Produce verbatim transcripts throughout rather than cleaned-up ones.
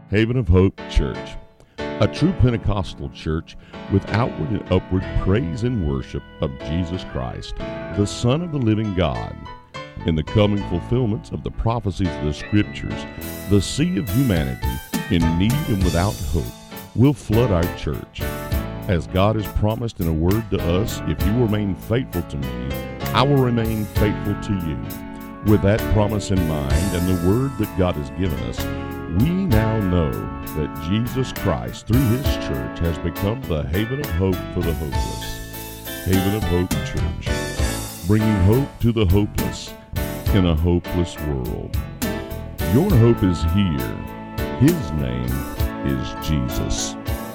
Haven of Hope Church, a true Pentecostal church with outward and upward praise and worship of Jesus Christ, the Son of the living God. In the coming fulfillments of the prophecies of the Scriptures, the sea of humanity, in need and without hope, will flood our church. As God has promised in a word to us, if you remain faithful to me, I will remain faithful to you. With that promise in mind and the word that God has given us, we now know that Jesus Christ, through His church, has become the haven of hope for the hopeless. Haven of Hope Church, bringing hope to the hopeless in a hopeless world. Your hope is here. His name is Jesus.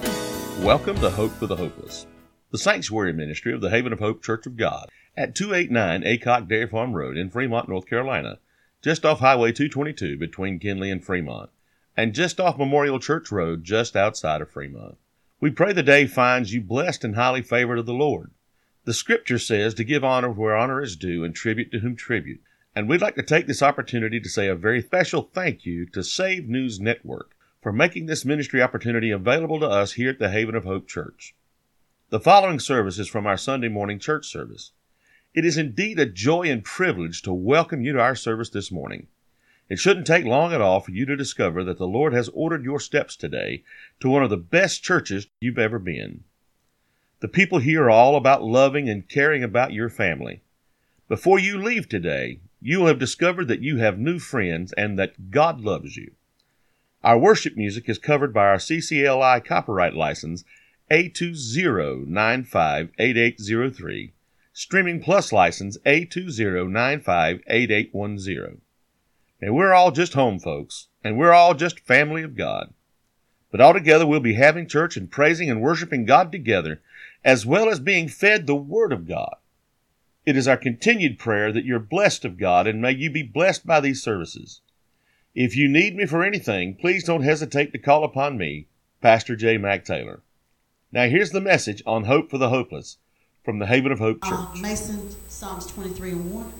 Welcome to Hope for the Hopeless, the sanctuary ministry of the Haven of Hope Church of God at two eighty-nine Aycock Dairy Farm Road in Fremont, North Carolina, just off Highway two twenty-two between Kinley and Fremont, and just off Memorial Church Road just outside of Fremont. We pray the day finds you blessed and highly favored of the Lord. The Scripture says to give honor where honor is due and tribute to whom tribute, and we'd like to take this opportunity to say a very special thank you to Save News Network for making this ministry opportunity available to us here at the Haven of Hope Church. The following service is from our Sunday morning church service. It is indeed a joy and privilege to welcome you to our service this morning. It shouldn't take long at all for you to discover that the Lord has ordered your steps today to one of the best churches you've ever been. The people here are all about loving and caring about your family. Before you leave today, you will have discovered that you have new friends and that God loves you. Our worship music is covered by our C C L I copyright license A two zero nine five eight eight zero three, Streaming Plus license A two zero nine five eight eight one zero. And we're all just home folks, and we're all just family of God. But altogether we'll be having church and praising and worshiping God together, as well as being fed the Word of God. It is our continued prayer that you're blessed of God, and may you be blessed by these services. If you need me for anything, please don't hesitate to call upon me, Pastor J. Mac Taylor. Now here's the message on Hope for the Hopeless from the Haven of Hope Church. Uh, Mason, Psalms twenty-three and one.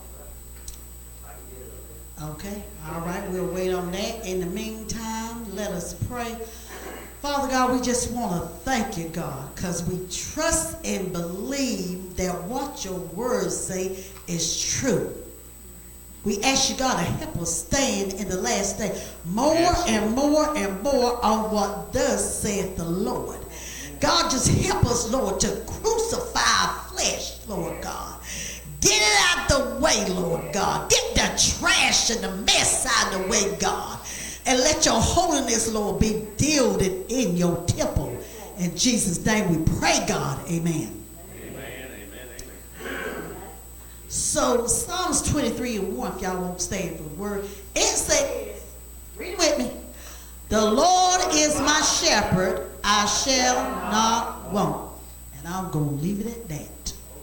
Okay, all right, we'll wait on that. In the meantime, let us pray. Father God, we just want to thank you, God, because we trust and believe that what your words say is true. We ask you, God, to help us stand in the last day more yes. and more and more on what thus saith the Lord. God, just help us, Lord, to crucify our flesh, Lord God. Get it out the way, Lord God. Get the trash and the mess out of the way, God. And let your holiness, Lord, be gilded in your temple. In Jesus' name we pray, God. Amen. Amen, amen, amen. So Psalms twenty-three and one, if y'all won't stand for the word, it says, read it with me. The Lord is my shepherd, I shall not want. And I'm going to leave it at that.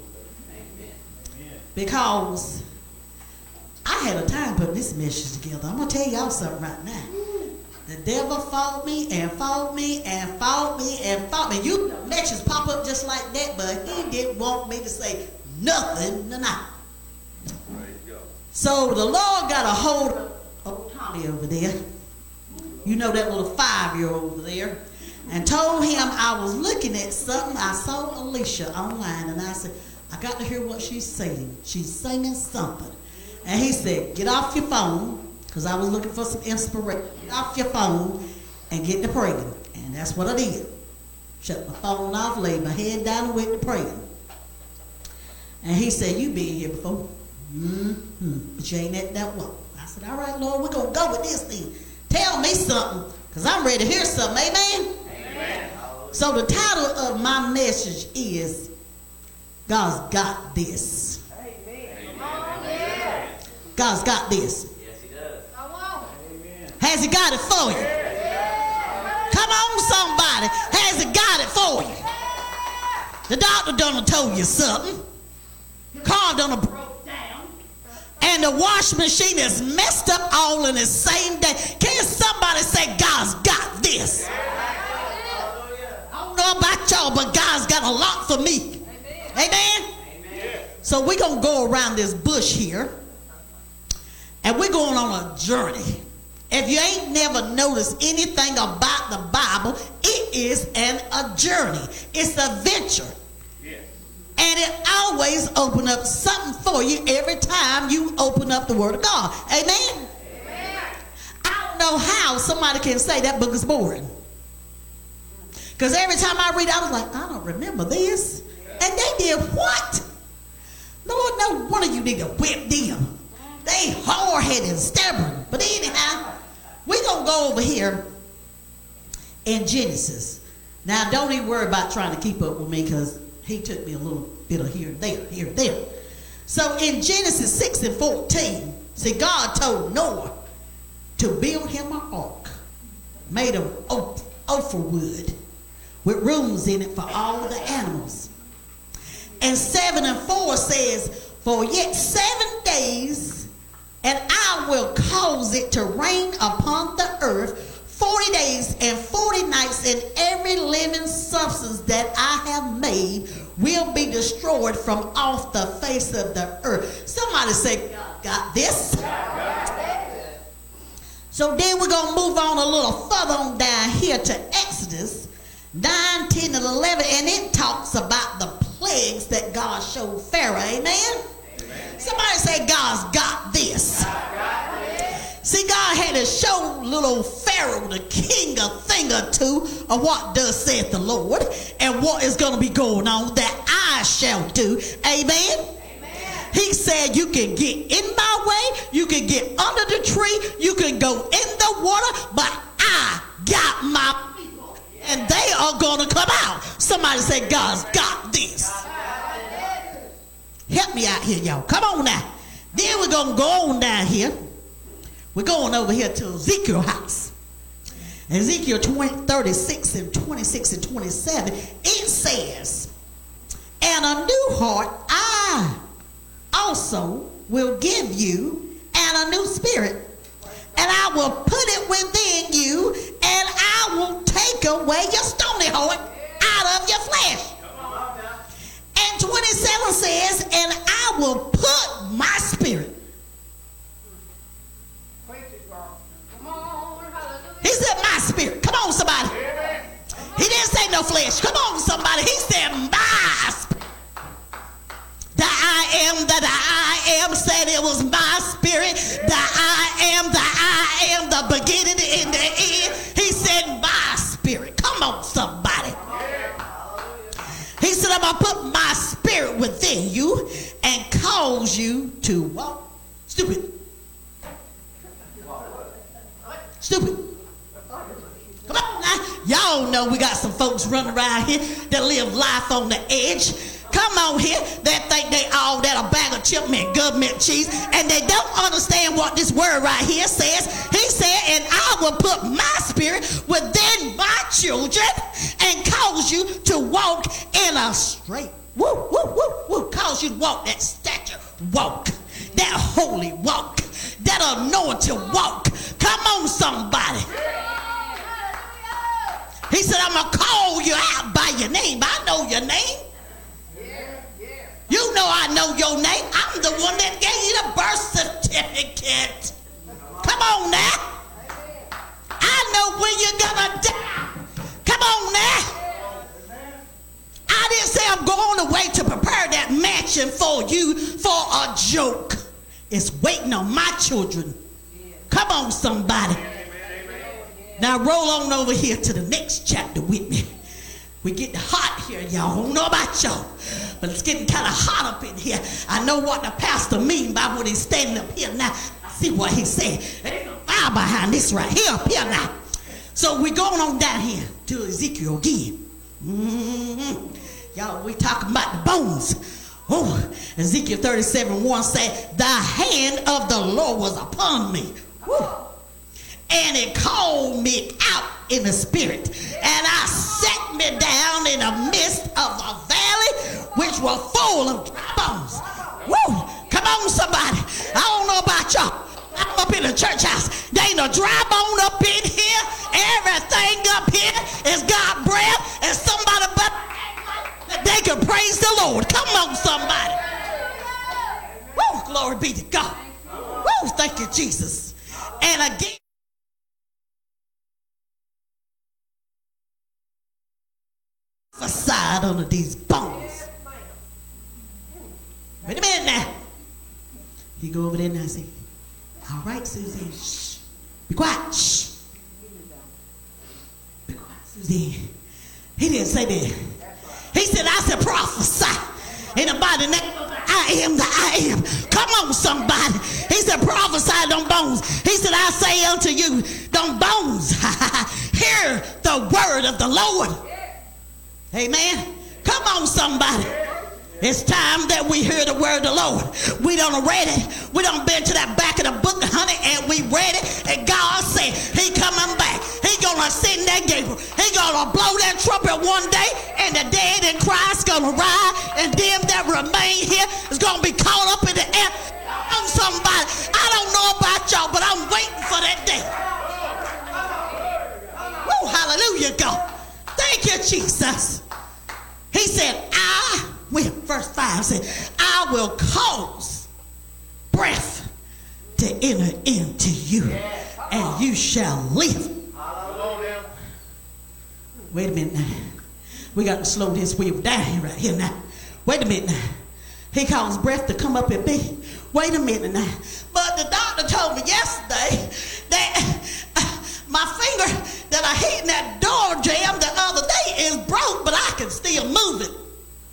Because I had a time putting this message together. I'm going to tell y'all something right now. The devil fought me and fought me and fought me and fought me. You messages pop up just like that, but he didn't want me to say nothing tonight. So the Lord got a hold of old Tommy over there. You know that little five-year-old over there. And told him I was looking at something. I saw Alicia online, and I said, I got to hear what she's saying. She's singing something. And he said, get off your phone, because I was looking for some inspiration. Get off your phone and get to praying. And that's what I did. Shut my phone off, laid my head down and went to praying. And he said, you been here before. Mm-hmm. But you ain't at that one. I said, all right, Lord, we're going to go with this thing. Tell me something, because I'm ready to hear something. Amen? Amen. So the title of my message is, God's got this. Amen. God's got this. Yes, He does. Come on. Has He got it for you? Yeah. Come on, somebody. Has He got it for you? The doctor done told you something. Car done broke down. And the wash machine is messed up all in the same day. Can somebody say God's got this? I don't know about y'all, but God's got a lot for me. Amen? Amen. So we're going to go around this bush here, and we're going on a journey. If you ain't never noticed anything about the Bible, it is an, a journey. It's a venture. Yes. And it always opens up something for you every time you open up the Word of God. Amen? Amen. I don't know how somebody can say that book is boring. Because every time I read it, I was like, I don't remember this. And they did what? Lord, no one of you need to whip them. They hard-headed and stubborn. But anyhow, we're going to go over here in Genesis. Now, don't even worry about trying to keep up with me because he took me a little bit of here and there, here and there. So in Genesis six and fourteen, see, God told Noah to build him an ark made of oak, ophir wood with rooms in it for all the animals. And seven and four says, for yet seven days, and I will cause it to rain upon the earth forty days and forty nights, and every living substance that I have made will be destroyed from off the face of the earth. Somebody say, got this? So then we're going to move on a little further on down here to Exodus nine, ten, and eleven, and it talks about the plagues that God showed Pharaoh. Amen? Amen. Somebody say, God's got this. God got this. See, God had to show little Pharaoh, the king, a thing or two of what does saith the Lord and what is going to be going on that I shall do. Amen? Amen. He said you can get in my way, you can get under the tree, you can go in the water, but I got my and they are going to come out. Somebody say, God's got this. Help me out here, y'all. Come on now. Then we're going to go on down here. We're going over here to Ezekiel's house. Ezekiel twenty, thirty-six and twenty-six and twenty-seven. It says, and a new heart I also will give you, and a new spirit. And I will put it within you, and I will take away your stony heart out of your flesh. And twenty-seven says, and I will put my spirit. He said my spirit. Come on, somebody. He didn't say no flesh. Come on, somebody. He said my spirit. That I am, that I am, said it was my spirit. That I am, that I am, the beginning and the end. He said my spirit. Come on, somebody. He said, I'm going to put my spirit within you and cause you to walk. Stupid. Stupid. Come on now. Y'all know we got some folks running around here that live life on the edge. Come on here, that think they all that a bag of chip and government cheese, and they don't understand what this word right here says. He said, and I will put my spirit within my children and cause you to walk in a straight, woo, woo, woo, woo, cause you to walk that stature walk, that holy walk, that anointed walk. Come on, somebody. He said, I'm going to call you out by your name. I know your name. You know I know your name. I'm the one that gave you the birth certificate. Come on now. I know when you're going to die. Come on now. I didn't say I'm going away to prepare that mansion for you for a joke. It's waiting on my children. Come on, somebody. Now roll on over here to the next chapter with me. We getting hot here, y'all. I don't know about y'all, but it's getting kind of hot up in here. I know what the pastor mean by when he's standing up here now. See what he said. There's a fire behind this right here, up here now. So we're going on down here to Ezekiel again. Mm-hmm. Y'all, we talking about the bones. Oh, Ezekiel thirty-seven one said, the hand of the Lord was upon me. Woo. And it called me out in the spirit. And I sat me down in the midst of a valley which was full of dry bones. Woo! Come on, somebody. I don't know about y'all. I'm up in the church house. There ain't no dry bone up in here. Everything up here is God breath. And somebody but they can praise the Lord. Come on, somebody. Woo! Glory be to God. Woo! Thank you, Jesus. And again. prophesied under these bones. Wait a minute now. He go over there and I say, all right, Suzanne, shh. Be quiet, shh. Be quiet, Suzanne. He didn't say that. He said, I said, prophesy. In the body name of the I am the I am. Come on, somebody. He said, prophesy them bones. He said, I say unto you, them bones, hear the word of the Lord. Amen. Come on, somebody. It's time that we hear the word of the Lord. We done ready. We done been to that back of the book, honey, and we ready. And God said he coming back. He gonna send that Gabriel. He gonna blow that trumpet one day, and the dead in Christ gonna rise, and them that remain here is gonna be caught up in the air. I'm somebody. I don't know about y'all, but I'm waiting for that day. Woo, hallelujah, God. Thank you, Jesus. He said, I will, verse five said, I will cause breath to enter into you, and you shall live. Wait a minute now. We got to slow this wheel down right here now. Wait a minute now. He caused breath to come up in me. Wait a minute now. But the doctor told me yesterday that uh, my finger that I hit in that door jam the other day is broke, but I can still move it.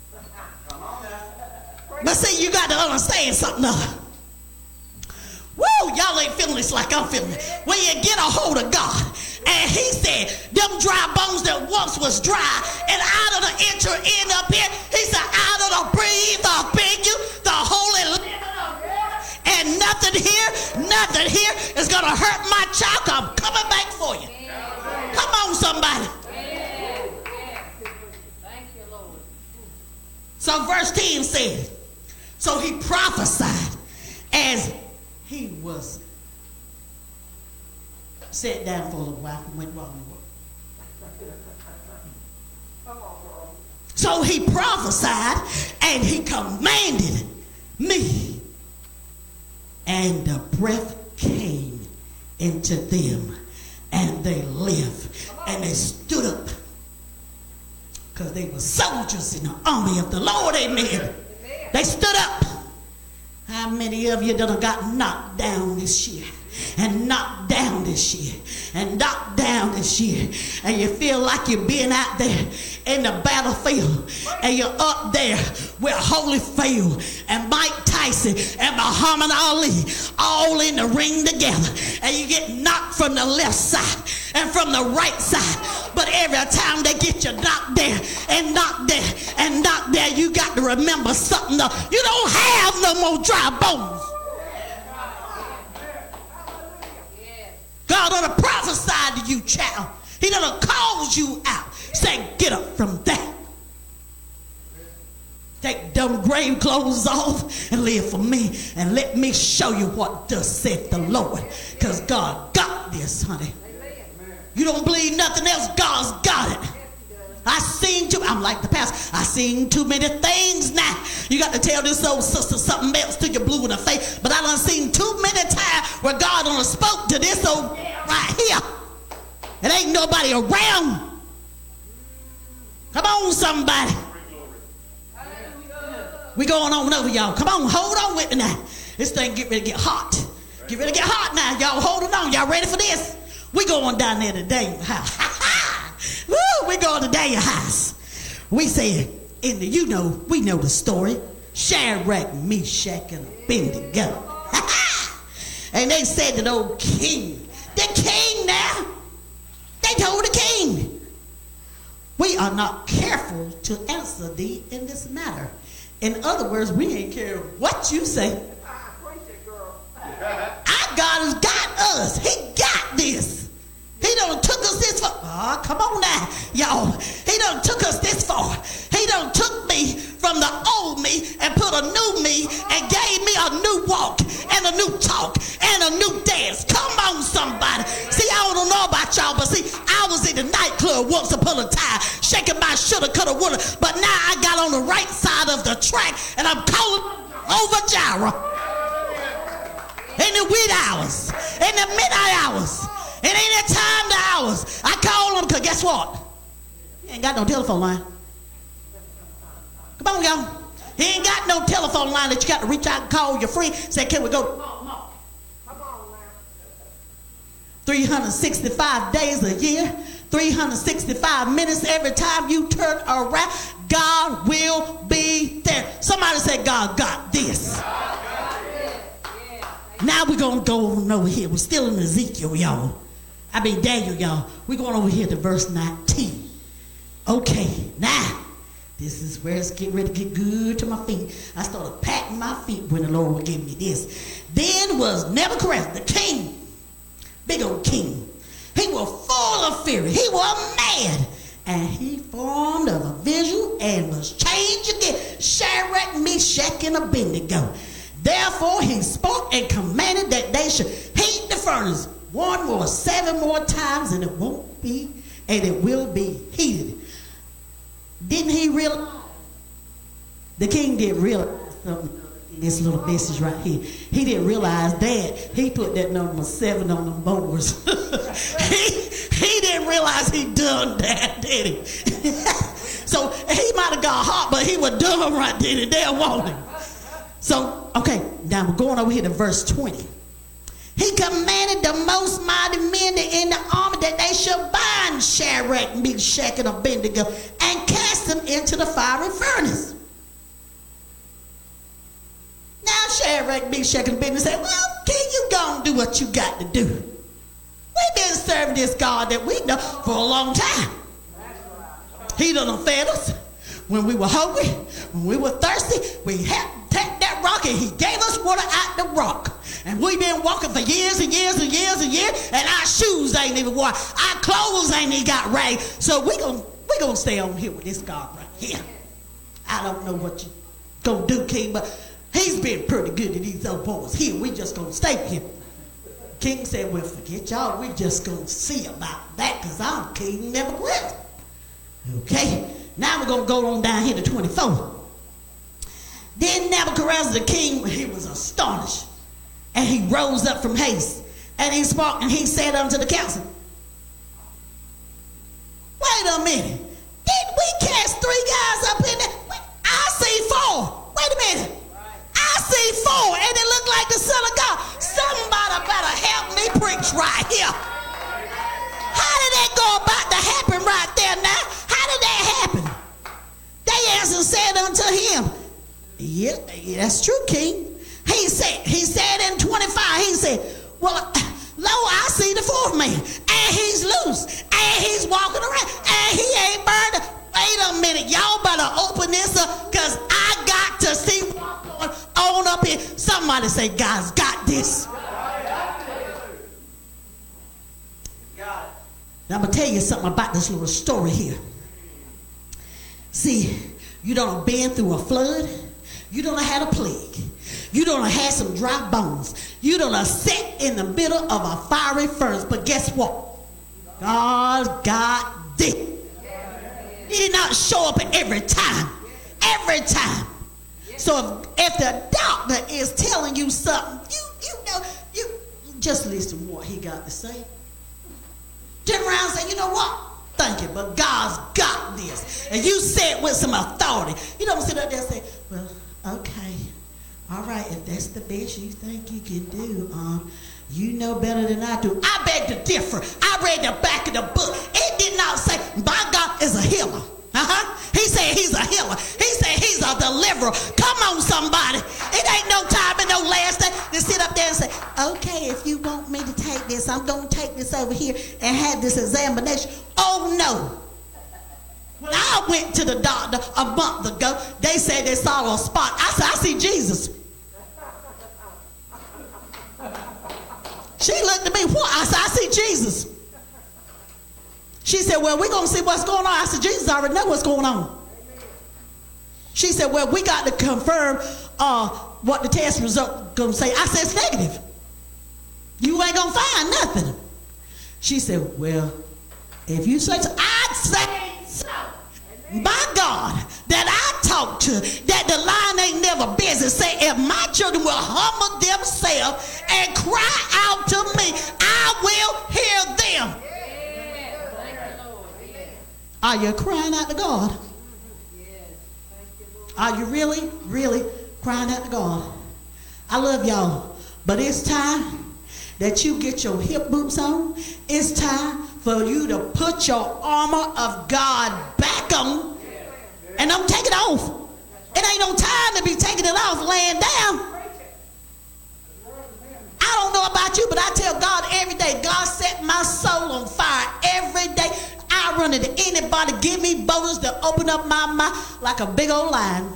But see, you got to understand something now. Woo, y'all ain't feeling this like I'm feeling it. When you get a hold of God, and he said, them dry bones that once was dry, and out of the enter in up here, he said, out of the breathe up in you, the holy living of water, and nothing here, nothing here is going to hurt my child. I'm coming back for you. Come on, somebody. Thank you, Lord. So verse ten says, so he prophesied as he was sat down for a little while and went wrong. So he prophesied and he commanded me, and the breath came into them, and they lived, and they stood up, because they were soldiers in the army of the Lord. Amen. They stood up. How many of you done got knocked down this year, and knocked down this year, and knocked down this year, and you feel like you're being out there in the battlefield, and you're up there with Holyfield and Mike Tyson and Muhammad Ali all in the ring together, and you get knocked from the left side and from the right side, but every time they get you knocked there and knocked there and knocked there, you got to remember something though. You don't have no more dry bones. God done prophesied to you, child. He done called you out. Say, get up from that. Take them grave clothes off and live for me, and let me show you what thus saith the Lord. Because God got this, honey. You don't believe nothing else, God's got it. I seen too, I'm like the pastor, I seen too many things now. You got to tell this old sister something else till you're blue in the face. But I done seen too many times where God done spoke to this old right here. It ain't nobody around. Come on, somebody. We going on over, y'all. Come on, hold on with me now. This thing get ready to get hot. Get ready to get hot now. Y'all holding on. Y'all ready for this? We going down there to Daniel's house. Woo, we going to Daniel's house. We said, in the, you know, we know the story. Shadrach, Meshach, and Abednego. And they said to the old king, the king now, they told the king, we are not careful to answer thee in this matter. In other words, we ain't care what you say. Our God has got us. He got this. He done took us this far. Oh, come on now, y'all. He done took us this far. He done took me from the old me and put a new me and gave me a new walk and a new talk and a new dance. Come on, somebody. See, I don't know about y'all, but see, I was in the nightclub once upon a time, shaking my shoulda, coulda, woulda, but now I got on the right side of the track and I'm calling over Jireh. In the wee hours, in the midnight hours, in any time the hours, I call them, because guess what? You ain't got no telephone line. Come on, y'all. He ain't got no telephone line that you got to reach out and call your friend. Say, can we go to Walmart? Come on, man. three hundred sixty-five days a year, three hundred sixty-five minutes every time you turn around, God will be there. Somebody say, God got this. God got it. Yeah. Now we're going to go on over here. We're still in Ezekiel, y'all. I mean, Daniel, y'all. We're going over here to verse nineteen. Okay, now. This is where it's getting ready to get good to my feet. I started patting my feet when the Lord would give me this. Then was Nebuchadnezzar, the king, big old king. He was full of fury. He was mad. And he formed of a vision and was changed again. Shadrach, Meshach, and Abednego. Therefore he spoke and commanded that they should heat the furnace one more, seven more times, and it won't be, and it will be heated. Didn't he realize? The king didn't realize something in this little message right here. He didn't realize that. He put that number seven on the boards. he, he didn't realize he done that, did he? So he might have got hot, but he was dumb right then and there, wasn't he? So, okay, now we're going over here to verse twenty. He commanded the most mighty men in the army that they should bind Shadrach, Meshach, and Abednego and cast them into the fiery furnace. Now Shadrach, Meshach, and Abednego say, well, king, you go and do what you got to do. We've been serving this God that we know for a long time. He done fed us when we were hungry, when we were thirsty. We had to take that rock and he gave us water out the rock. And we've been walking for years and years and years and years, and our shoes ain't even worn. Our clothes ain't even got ragged. So we're going we gonna stay on here with this God right here. I don't know what you going to do, king, but he's been pretty good to these old boys here. We just going to stay here. King said, well, forget y'all. We just going to see about that because I'm King Nebuchadnezzar. Okay, now we're going to go on down here to twenty-four. Then Nebuchadnezzar the king, he was astonished. And he rose up from haste, and he spoke, and he said unto the council, wait a minute, didn't we cast three guys up in there? Wait, I see four. Wait a minute. I see four, and it looked like the Son of God. Somebody better help me preach right here. How did that go about to happen right there now? How did that happen? They answered and said unto him, yeah, that's true, king. He said, he said in twenty-five, he said, well, lo, I see the fourth man, and he's loose, and he's walking around, and he ain't burned. Wait a minute, y'all better open this up, because I got to see what's going on up here. Somebody say, God's got this. Now, I'm going to tell you something about this little story here. See, you done been through a flood. You done had a plague. You done had some dry bones. You done sat in the middle of a fiery furnace. But guess what? God got this. He did not show up every time. Every time. So if, if the doctor is telling you something, you, you know, you just listen to what he got to say. Turn around and say, you know what? Thank you, but God's got this. And you say it with some authority. You don't sit up there and say, well, okay. All right, if that's the best you think you can do, um, you know better than I do. I beg to differ. I read the back of the book. It did not say, my God is a healer. Uh-huh. He said he's a healer. He said he's a deliverer. Come on, somebody. It ain't no time and no last day to sit up there and say, okay, if you want me to take this, I'm going to take this over here and have this examination. Oh, no. When I went to the doctor a month ago, they said they saw a spot. I said, I see Jesus. She looked at me, what? I said, I see Jesus. She said, well, we're going to see what's going on. I said, Jesus already know what's going on. She said, well, we got to confirm uh, what the test result going to say. I said, it's negative. You ain't going to find nothing. She said, well, if you say so, I'd say so. My God, that I talk to, that the line ain't never busy, say, if my children will humble themselves and cry out to me, I will hear them. Are you crying out to God? Are you really, really crying out to God? I love y'all, but it's time that you get your hip boots on. It's time for you to put your armor of God back on and don't take it off. It ain't no time to be taking it off laying down. I don't know about you, but I tell God every day, God set my soul on fire every day. I run into anybody, give me boldness to open up my mouth like a big old lion.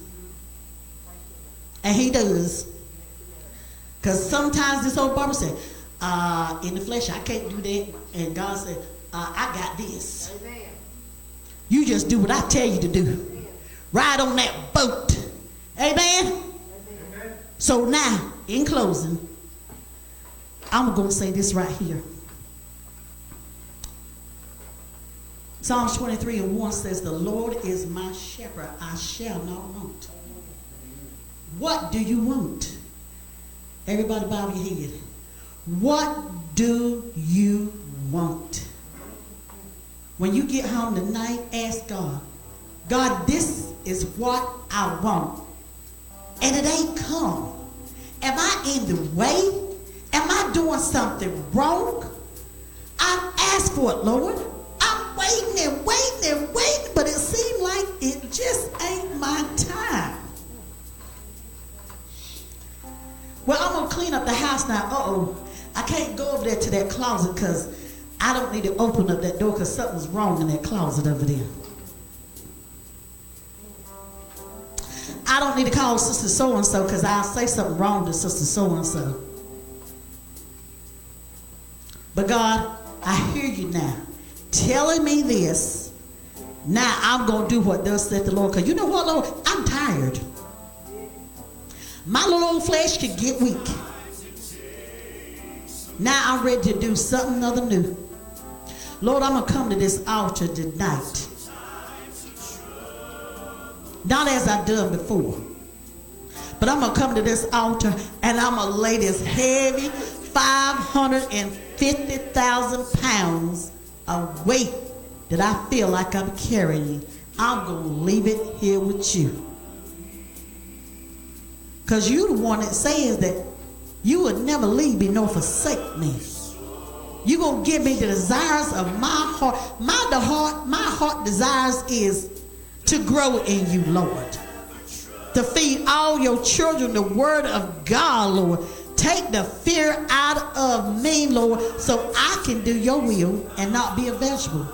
And he does. Because sometimes this old Barbara said, uh, in the flesh, I can't do that. And God said, uh, I got this. Amen. You just do what I tell you to do. Amen. Ride on that boat. Amen? Amen. So now, in closing, I'm going to say this right here. Psalms twenty-three and one says, the Lord is my shepherd, I shall not want. What do you want? Everybody bow your head. What do you want? When you get home tonight, ask God, God, this is what I want. And it ain't come. Am I in the way? Am I doing something wrong? I asked for it, Lord. I'm waiting and waiting and waiting, but it seems like it just ain't my time. Well, I'm going to clean up the house now. Uh-oh. I can't go over there to that closet because I don't need to open up that door because something's wrong in that closet over there. I don't need to call Sister So-and-so because I'll say something wrong to Sister So-and-so. But God, I hear you now telling me this. Now I'm going to do what thus said the Lord. Because you know what, Lord? I'm tired. My little old flesh could get weak. Now I'm ready to do something other new. Lord, I'm going to come to this altar tonight. Not as I've done before. But I'm going to come to this altar and I'm going to lay this heavy five hundred fifty thousand pounds of weight that I feel like I'm carrying. I'm going to leave it here with you. Because you the one that says that you would never leave me nor forsake me. You're going to give me the desires of my heart. My, the heart. my heart desires is to grow in you, Lord. To feed all your children the word of God, Lord. Take the fear out of me, Lord, so I can do your will and not be a vegetable.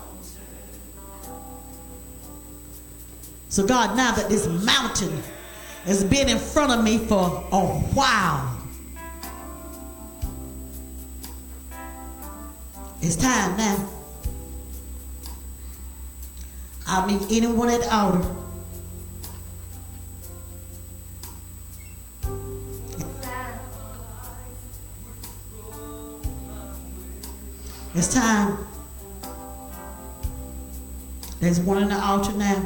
So God, now that this mountain has been in front of me for a while, it's time now. I'll meet anyone at the altar. It's time. There's one in the altar now.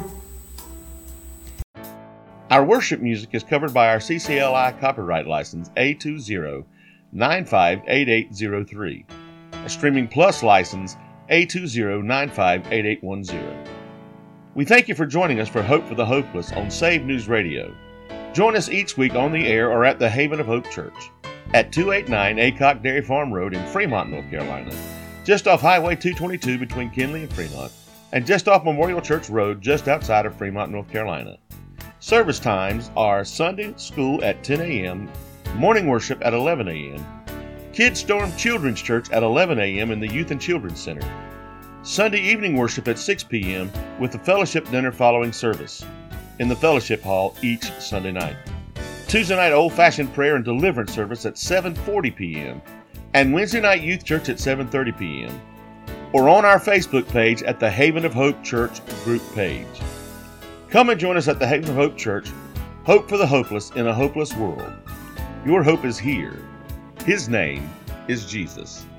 Our worship music is covered by our C C L I copyright license A two zero nine five eight eight zero three, a Streaming Plus license A two zero nine five eight eight one zero. We thank you for joining us for Hope for the Hopeless on Save News Radio. Join us each week on the air or at the Haven of Hope Church at two eighty-nine Aycock Dairy Farm Road in Fremont, North Carolina, just off Highway two twenty-two between Kinley and Fremont, and just off Memorial Church Road just outside of Fremont, North Carolina. Service times are Sunday school at ten a.m., morning worship at eleven a.m., Kids Storm Children's Church at eleven a.m. in the Youth and Children's Center, Sunday evening worship at six p.m. with the fellowship dinner following service in the fellowship hall each Sunday night, Tuesday night old-fashioned prayer and deliverance service at seven forty p.m., and Wednesday night youth church at seven thirty p.m., or on our Facebook page at the Haven of Hope Church group page. Come and join us at the Haven of Hope Church, hope for the hopeless in a hopeless world. Your hope is here. His name is Jesus.